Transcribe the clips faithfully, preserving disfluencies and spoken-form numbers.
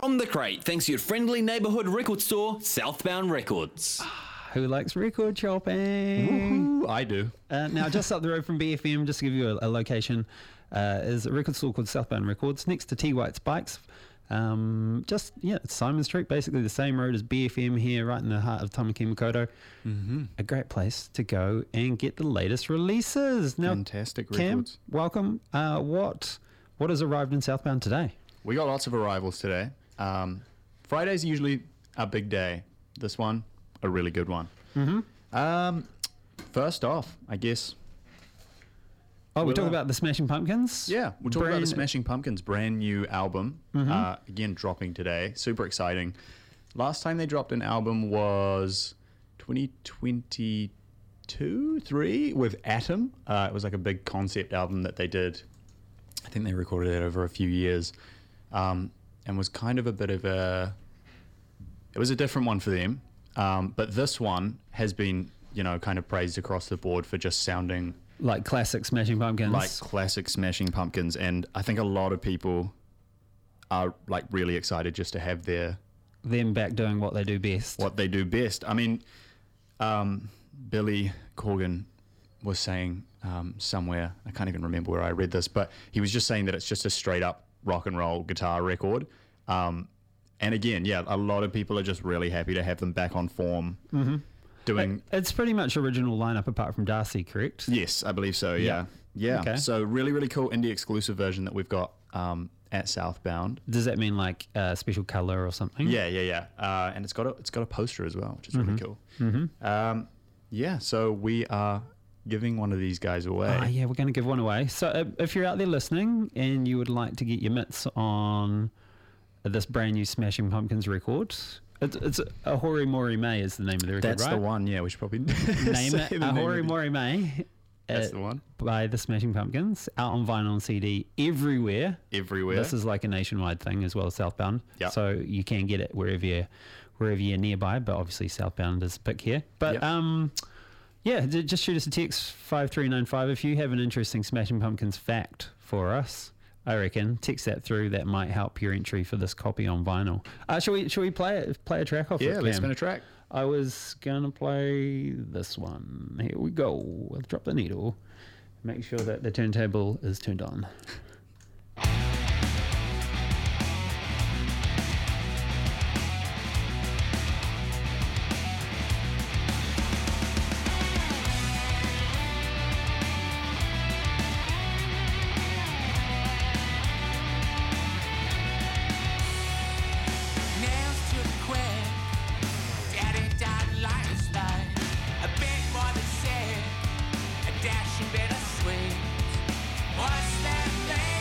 From the crate, thanks to your friendly neighbourhood record store, Southbound Records. Who likes record shopping? Woohoo, I do. Uh, now, just up the road from B F M, just to give you a, a location, uh, is a record store called Southbound Records, next to T White's Bikes. Um, just, yeah, it's Simon Street, basically the same road as B F M here, right in the heart of Tamaki Makaurau. Mm-hmm. A great place to go and get the latest releases. Now, Fantastic Cam, records. welcome. Uh, what what has arrived in Southbound today? We got lots of arrivals today. Um, Friday's usually a big day. This one, a really good one. Mm-hmm. Um, first off, I guess. Oh, we're We'll, talking uh, about the Smashing Pumpkins? Yeah, we're talking about Brand- the Smashing Pumpkins' brand new album. Mm-hmm. Uh, again, dropping today. Super exciting. Last time they dropped an album was twenty twenty-two, three with Atom. Uh, it was like a big concept album that they did. I think they recorded it over a few years, um, and was kind of a bit of a. It was a different one for them, um, but this one has been, you know, kind of praised across the board for just sounding Like classic Smashing Pumpkins. like classic Smashing Pumpkins, and I think a lot of people are like really excited just to have their them back doing what they do best. what they do best. I mean, um, Billy Corgan was saying um, somewhere, I can't even remember where I read this, but he was just saying that it's just a straight up rock and roll guitar record. Um, and again, yeah, a lot of people are just really happy to have them back on form. Mm-hmm. Doing It's pretty much original lineup apart from Darcy, correct? Yes, I believe so. Yeah, yeah. Okay. So really, really cool indie exclusive version that we've got um, at Southbound. Does that mean like a special color or something? Yeah, yeah, yeah. Uh, and it's got a it's got a poster as well, which is really cool. Mm-hmm. Um, yeah. So we are giving one of these guys away. Ah, yeah, we're going to give one away. So uh, if you're out there listening and you would like to get your mitts on this brand new Smashing Pumpkins record, it's, it's Ahori Mori May is the name of the record, That's right? the one. Yeah, we should probably Name say it the name of Ahori the- Mori May. That's uh, the one. By the Smashing Pumpkins, out on vinyl and C D everywhere. Everywhere. This is like a nationwide thing as well as Southbound. Yep. So you can get it wherever you're, wherever you're nearby, but obviously Southbound is a pick here. But Yep. um, yeah, j- just shoot us a text five three nine five if you have an interesting Smashing Pumpkins fact for us. I reckon text that through. That might help your entry for this copy on vinyl. Uh, shall we? Shall we play it? Play a track off? Yeah, it, let's Cam? spin a track. I was gonna play this one. Here we go. We'll drop the needle. Make sure that the turntable is turned on. Nails to the quick, daddy died last night. A bit more than said, a dashing bit of sweet. What's that thing?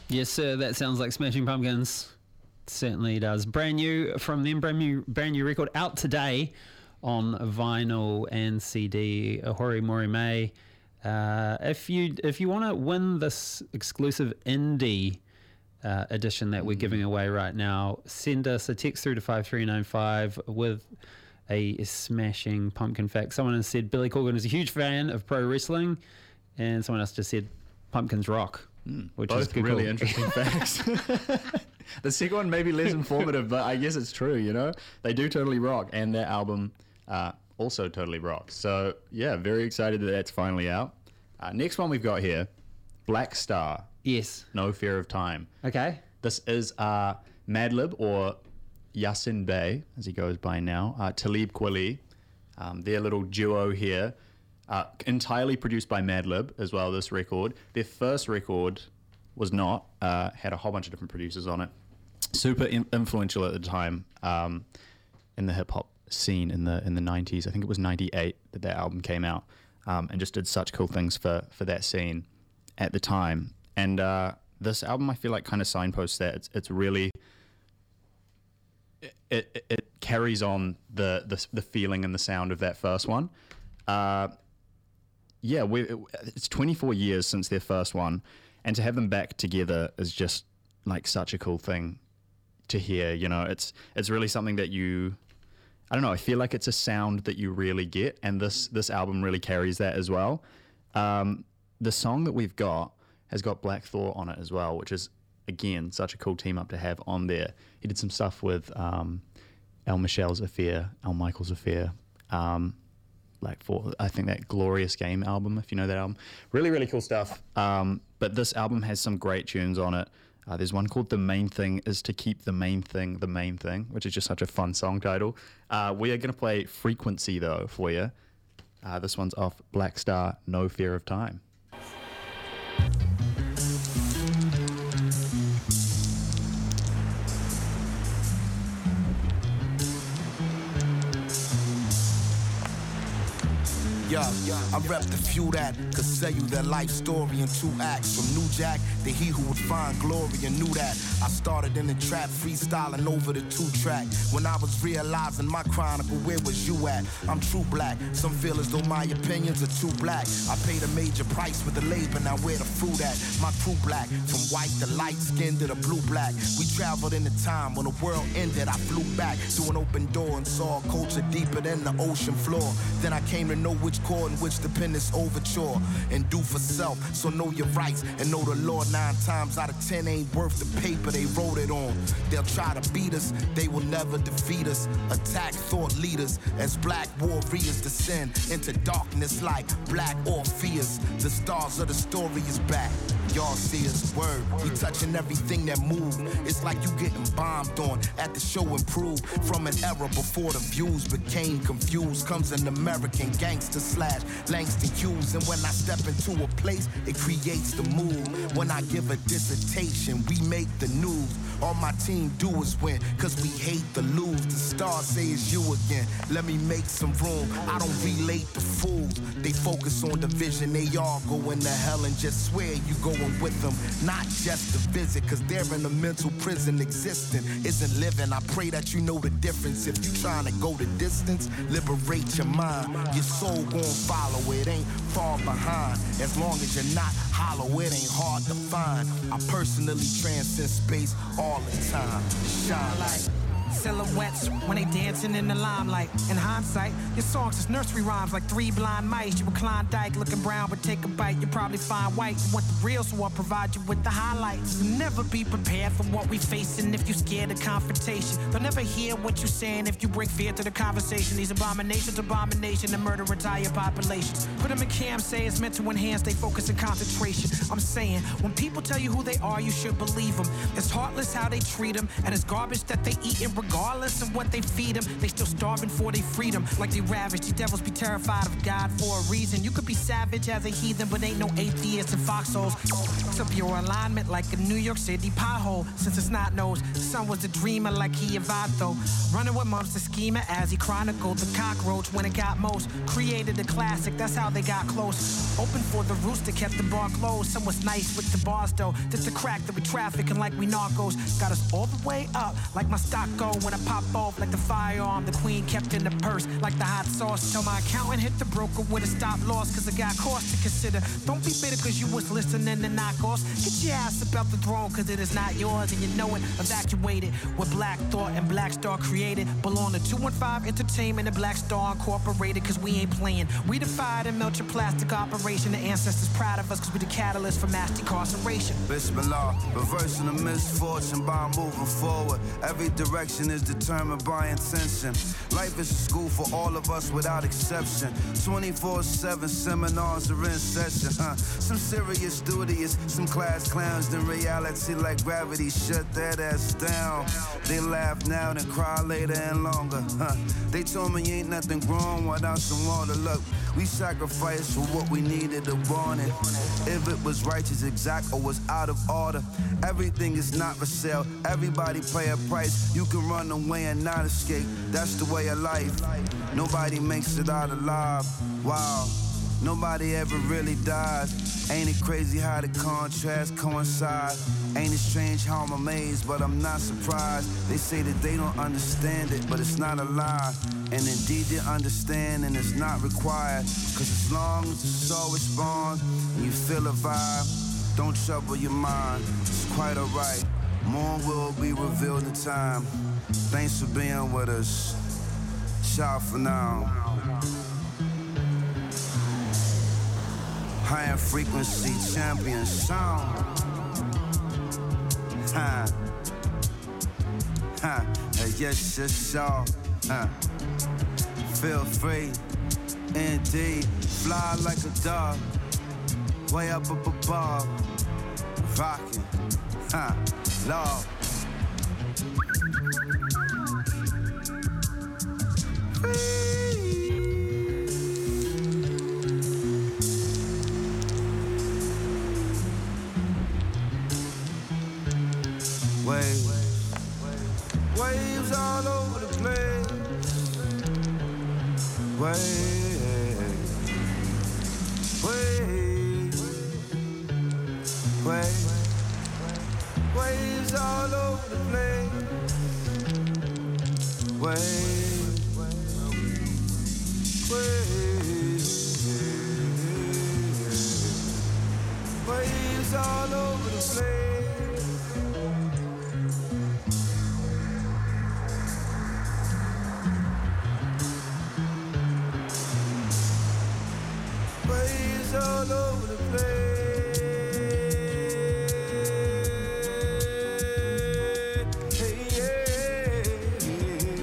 Yes, sir. That sounds like Smashing Pumpkins. Certainly does. Brand new from them. Brand new, brand new record out today on vinyl and C D. Hori Mori May. Uh, if you if you want to win this exclusive indie uh, edition that we're giving away right now, send us a text through to five three nine five with a Smashing Pumpkin fact. Someone has said Billy Corgan is a huge fan of pro wrestling, and someone else just said Pumpkins rock, mm, which both is good, really cool. interesting facts. The second one may be less informative, but I guess it's true. You know, they do totally rock, and their album uh, also totally rocks. So yeah, very excited that that's finally out. Uh, next one we've got here, Black Star. Yes. No Fear of Time. Okay. This is uh, Madlib, or Yasin Bey, as he goes by now, uh, Talib Kweli, um, their little duo here, uh, entirely produced by Madlib as well, this record. Their first record was not, uh, had a whole bunch of different producers on it. Super in- influential at the time um, in the hip-hop scene in the in the nineties. I think it was ninety-eight that that album came out, um, and just did such cool things for, for that scene at the time. And uh, this album, I feel like, kind of signposts that. It's, it's really... It, it, it carries on the, the the feeling and the sound of that first one. Uh, yeah, we it, it's twenty-four years since their first one, and to have them back together is just like such a cool thing to hear. You know, it's it's really something that you, I don't know, I feel like it's a sound that you really get, and this this album really carries that as well. Um, the song that we've got has got Black Thought on it as well, which is, again, such a cool team up to have on there. He did some stuff with um, El Michel's Affair, El Michael's Affair, um, like for I think that Glorious Game album, if you know that album. Really, really cool stuff. Um, but this album has some great tunes on it. Uh, there's one called The Main Thing Is to Keep the Main Thing the Main Thing, which is just such a fun song title. Uh, we are going to play Frequency, though, for you. Uh, this one's off Black Star, No Fear of Time. Yeah, I rep the few that could sell you their life story in two acts. From New Jack to he who would find glory and knew that. I started in the trap freestyling over the two track. When I was realizing my chronicle, where was you at? I'm true black. Some feel as though my opinions are too black. I paid a major price for the labor, now where the fruit at? My crew black, from white to light skin to the blue black. We traveled in a time when the world ended. I flew back to an open door and saw a culture deeper than the ocean floor. Then I came to know which chord and which dependence overture and do for self. So know your rights and know the law. Nine times out of ten ain't worth the paper they wrote it on. They'll try to beat us, they will never defeat us. Attack thought leaders as black warriors descend into darkness like black Orpheus. The stars of the story is back. Y'all see us, word. We touching everything that move. It's like you getting bombed on at the show Improve. From an era before the views became confused comes an American gangster slash Langston Hughes. And when I step into a place, it creates the mood. When I give a dissertation, we make the news. All my team do is win, cause we hate to lose. The stars say it's you again. Let me make some room. I don't relate to fools. They focus on the vision. They all going to hell and just swear you going with them. Not just to visit, cause they're in a mental prison. Existing isn't living. I pray that you know the difference. If you trying to go the distance, liberate your mind. Your soul gon' follow it, ain't far behind. As long as you're not hollow, it ain't hard to find. I personally transcend space all the time. Shine like silhouettes when they dancing in the limelight. In hindsight, your songs is nursery rhymes like three blind mice. You were Klondike looking brown, but take a bite, you probably find white. You want the real, so I'll provide you with the highlights. Never be prepared for what we facing if you scared of confrontation. They'll never hear what you're saying if you bring fear to the conversation. These abominations, abomination, and murder entire populations. Put them in camp, say it's meant to enhance their focus and concentration. I'm saying, when people tell you who they are, you should believe them. It's heartless how they treat them, and it's garbage that they eat and regardless of what they feed them, they still starving for their freedom. Like they ravaged, these devils be terrified of God for a reason. You could be savage as a heathen, but ain't no atheist in foxholes. It's up your alignment like a New York City pothole. Since it's not knows, the son was a dreamer like he Avato. Running with mumps the schemer as he chronicled the cockroach when it got most. Created a classic, that's how they got close. Open for the rooster, kept the bar closed. Some was nice with the bars though. Just the crack that we trafficking like we narcos. Got us all the way up like my stock go when I pop off like the firearm. The queen kept in the purse like the hot sauce. Tell my accountant hit the broker with a stop loss cause I got cost to consider. Don't be bitter cause you was listening to knockoffs. Get your ass up out the throne cause it is not yours and you know it. Evacuated with Black Thought and Black Star created. Belong to two one five Entertainment and Black Star Incorporated cause we ain't playing. We defied and melt your plastic operation. The ancestors proud of us cause we the catalyst for mass decarceration. Bismillah, reversing the misfortune by moving forward. Every direction is determined by intention. Life is a school for all of us without exception. twenty-four seven seminars are in session, huh? Some serious studious, some class clowns. Then reality like gravity shut that ass down. They laugh now and cry later and longer, huh? They told me ain't nothing growing without some water. Look, we sacrificed for what we needed to want it. If it was righteous, exact, or was out of order. Everything is not for sale. Everybody pay a price. You can run away and not escape. That's the way of life. Nobody makes it out alive. Wow. Nobody ever really dies. Ain't it crazy how the contrasts coincide? Ain't it strange how I'm amazed, but I'm not surprised. They say that they don't understand it, but it's not a lie. And indeed their understanding is not required. Cause as long as the soul responds and you feel a vibe, don't trouble your mind, it's quite alright. More will be revealed in time. Thanks for being with us. Ciao for now. Higher frequency champion sound. Ha. Ha. Yes, yes, y'all. Ha. Feel free, indeed. Fly like a dove, way up up above. Rockin', ha, love. Waves, waves all over the place. Waves, waves, waves, waves all over the place. Waves, waves, waves all over the place. All over the place. Hey, yeah, yeah.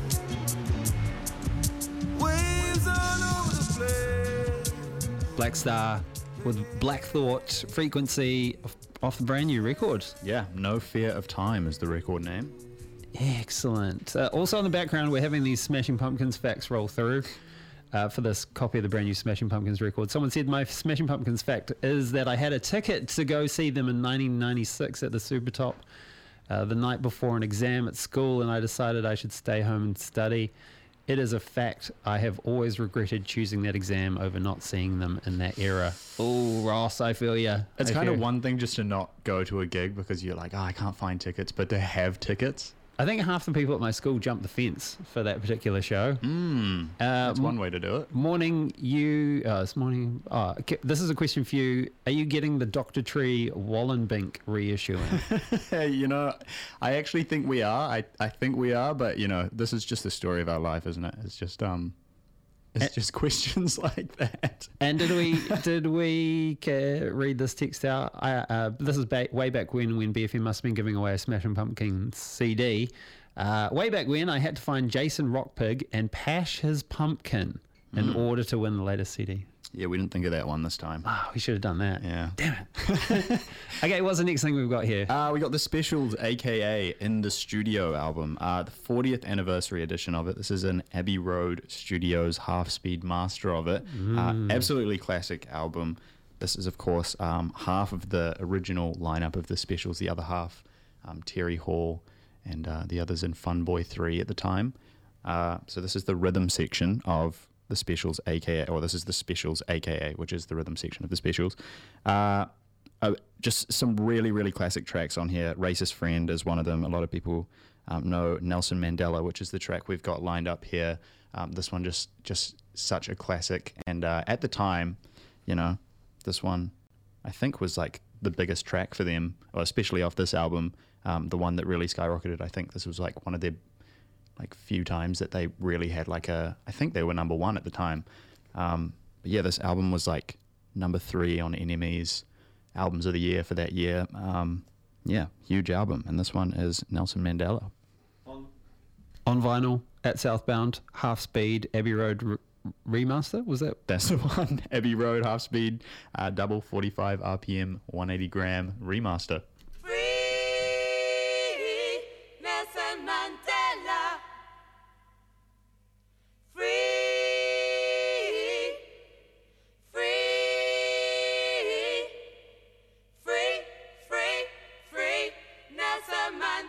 Waves all over the place. Black Star with Black Thought, Frequency, off, off the brand new record. Yeah, No Fear of Time is the record name. Excellent. Uh, also in the background, we're having these Smashing Pumpkins facts roll through. Uh, for this copy of the brand new Smashing Pumpkins record. Someone said my Smashing Pumpkins fact is that I had a ticket to go see them in nineteen ninety-six at the Supertop uh, the night before an exam at school, and I decided I should stay home and study. It is a fact. I have always regretted choosing that exam over not seeing them in that era. Oh, Ross, I feel ya. It's I kind feel- of one thing just to not go to a gig because you're like, oh, I can't find tickets, but to have tickets. I think half the people at my school jumped the fence for that particular show. Mm, Uh, that's one way to do it. Morning, you. Uh, this morning. Oh, okay, this is a question for you. Are you getting the Doctor Tree Wallenbink reissuing? You know, I actually think we are. I, I think we are, but you know, this is just the story of our life, isn't it? It's just um, it's just questions like that. And did we did we uh, read this text out? I, uh, this is ba- way back when when B F M must have been giving away a Smashing Pumpkins C D. Uh, way back when, I had to find Jason Rockpig and Pash his pumpkin in Mm. order to win the latest C D. Yeah, we didn't think of that one this time. Oh, we should have done that. Yeah. Damn it. Okay, what's the next thing we've got here? Uh, we got the Specials, A K A In the Studio album, uh, the fortieth anniversary edition of it. This is an Abbey Road Studios half-speed master of it. Uh, absolutely classic album. This is, of course, um, half of the original lineup of the Specials, the other half, um, Terry Hall, and uh, the others in Fun Boy three at the time. Uh, so this is the rhythm section of the Specials, A K A, or this is the Specials, A K A, which is the rhythm section of the Specials. Uh, uh, just some really, really classic tracks on here. Racist Friend is one of them. A lot of people um, know Nelson Mandela, which is the track we've got lined up here. Um, this one just, just such a classic. And uh, at the time, you know, this one I think was like the biggest track for them, or especially off this album, um, the one that really skyrocketed. I think this was like one of their like few times that they really had like a, I think they were number one at the time. Um, but yeah, this album was like number three on N M E's albums of the year for that year. Um, yeah, huge album. And this one is Nelson Mandela. On vinyl, at Southbound, half speed, Abbey Road re- remaster, was that? That's the one. Abbey Road, half speed, uh, double forty-five R P M, one eighty gram remaster. Free Nelson Mandela. Free, free, free, free, free Nelson Mandela.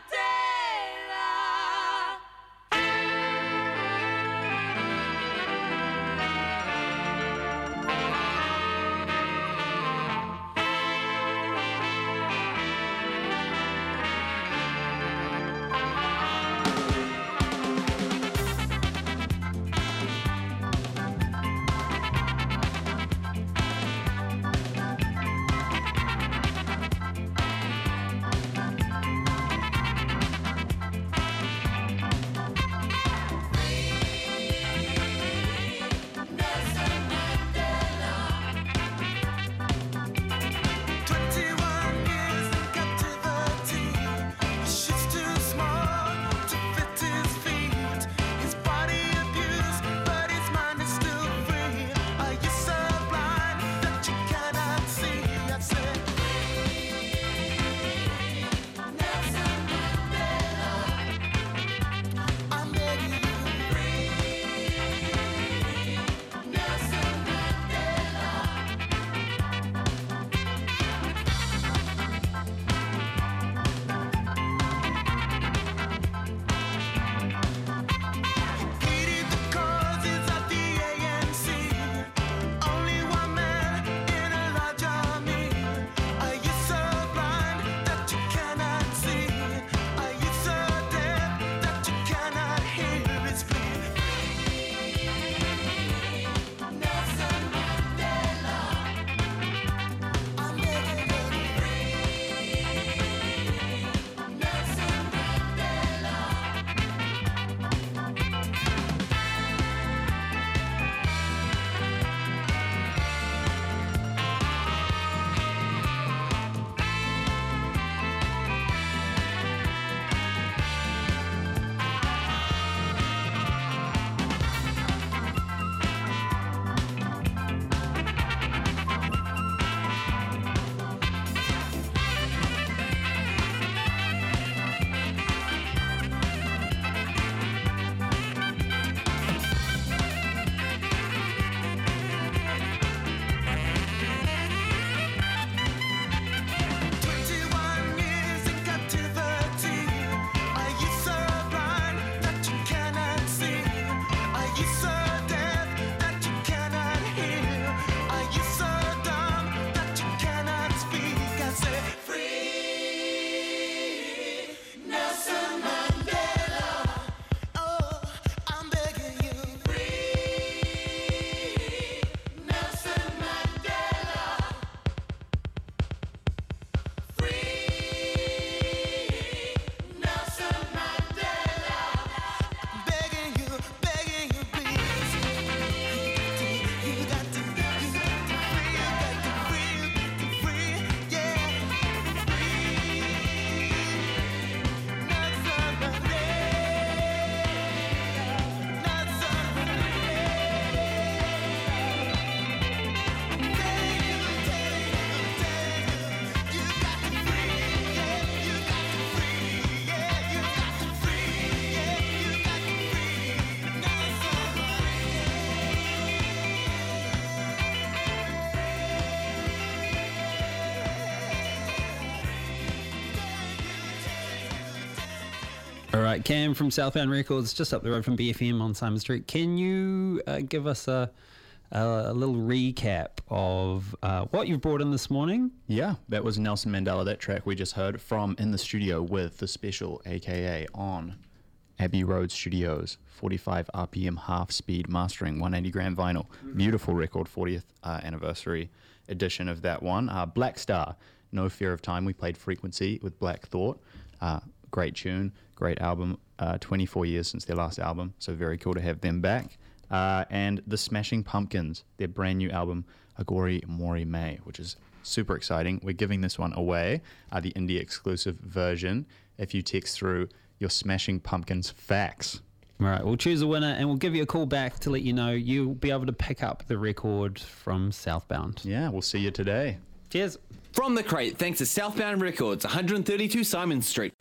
All right, Cam from Southbound Records, just up the road from B F M on Simon Street. Can you uh, give us a, a, a little recap of uh, what you've brought in this morning? Yeah, that was Nelson Mandela, that track we just heard from In the Studio with The Special, a k a on Abbey Road Studios, forty-five R P M half speed mastering, one eighty gram vinyl. Beautiful record, fortieth uh, anniversary edition of that one. Uh, Black Star, No Fear of Time. We played Frequency with Black Thought. Uh, great tune, great album. Uh, twenty-four years since their last album, so very cool to have them back. Uh, and The Smashing Pumpkins, their brand new album, Agori Mori May, which is super exciting. We're giving this one away, uh, the indie exclusive version, if you text through your Smashing Pumpkins facts. All right, we'll choose a winner and we'll give you a call back to let you know you'll be able to pick up the record from Southbound. Yeah, we'll see you today. Cheers. From the crate, thanks to Southbound Records, one thirty-two Simon Street.